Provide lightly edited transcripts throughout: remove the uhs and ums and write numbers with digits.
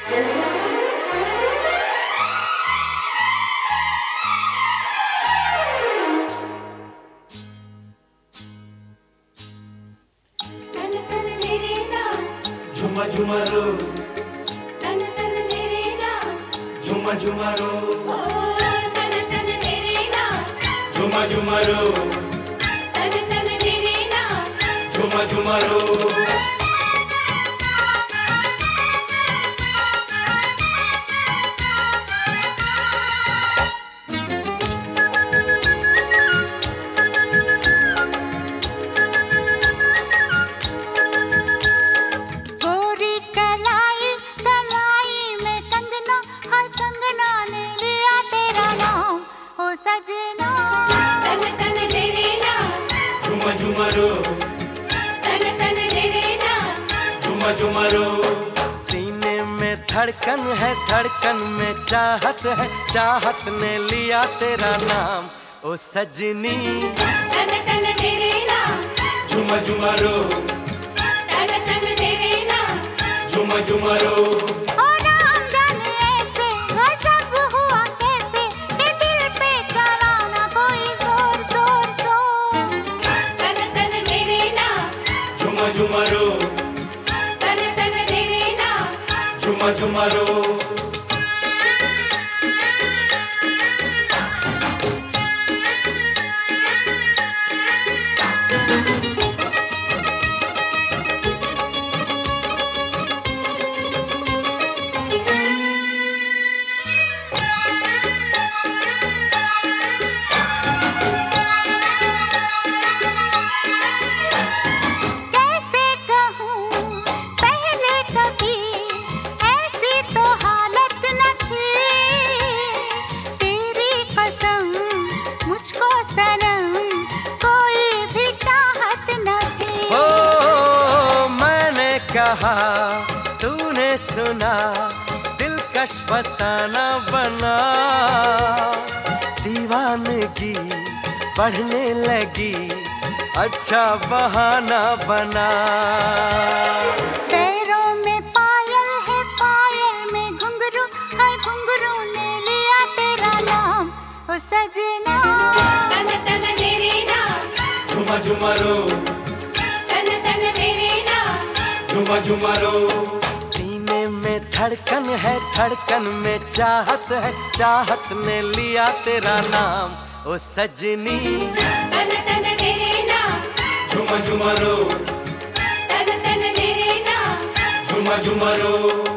झुमा झुमा रो, झुमा झुमा रो, झुमा झुमा रो, झुमा झुमा रो। झुमा झुमा रो, झुमा झुमा रो। सीने में धड़कन है, धड़कन में चाहत है, चाहत ने लिया तेरा नाम ओ सजनी। झुमा झुमा रो, झुमा झुमा रो। झुमा रो, झुमा झुमा रो। कहा तूने सुना, दिलकश फसाना बना, दीवानगी बढ़ने लगी, अच्छा बहाना बना। पैरों में पायल है, पायल में घुंघरू है, घुंघरू ने लिया तेरा नाम ओ सजना। झुमा झुमा रो, झुमा झुमा रो। सीने में धड़कन है, धड़कन में चाहत है, चाहत ने लिया तेरा नाम ओ सजनी। झुमा झुमा रो, झुमा झुमा रो।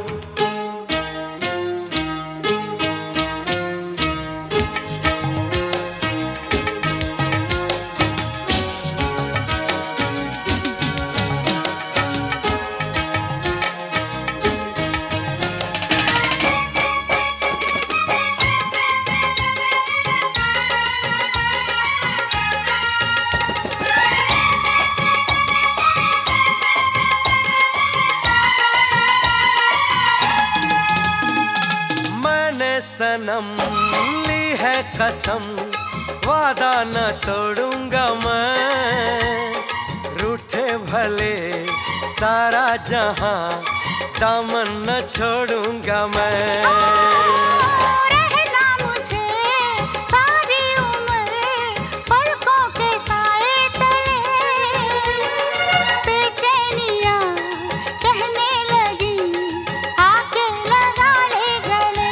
सनम ली है कसम, वादा न तोड़ूंगा मैं, रूठे भले सारा जहां, दामन न छोड़ूंगा मैं। रहना मुझे सारी उम्र पलकों के साए तले, बेचैनियां कहने लगी आके लगा ले गले।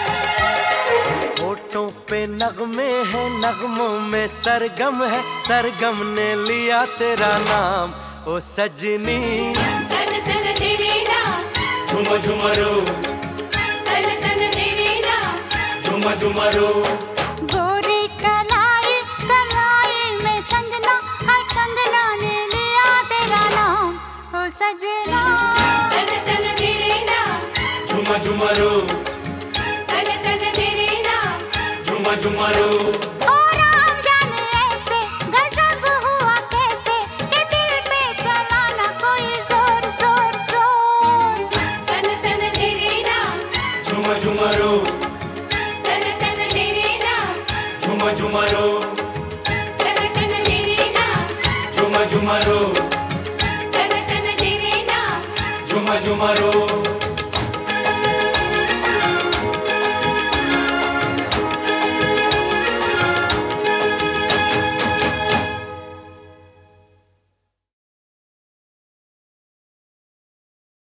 होठों पे नगमे हैं, नगमों में सरगम है, सरगम ने लिया तेरा नाम ओ सजनी। झुमा झुमा रो, झुमा झुमा रो। गोरी कलाई कलाई में कंगना है, कंगना ने लिया तेरा नाम ओ सजना। झुमा झुमा रो, झुमा झुमा रो। झुमा रो, झुमा झुमा रो, झुमा झुमा रो, झुमा झुमा रो।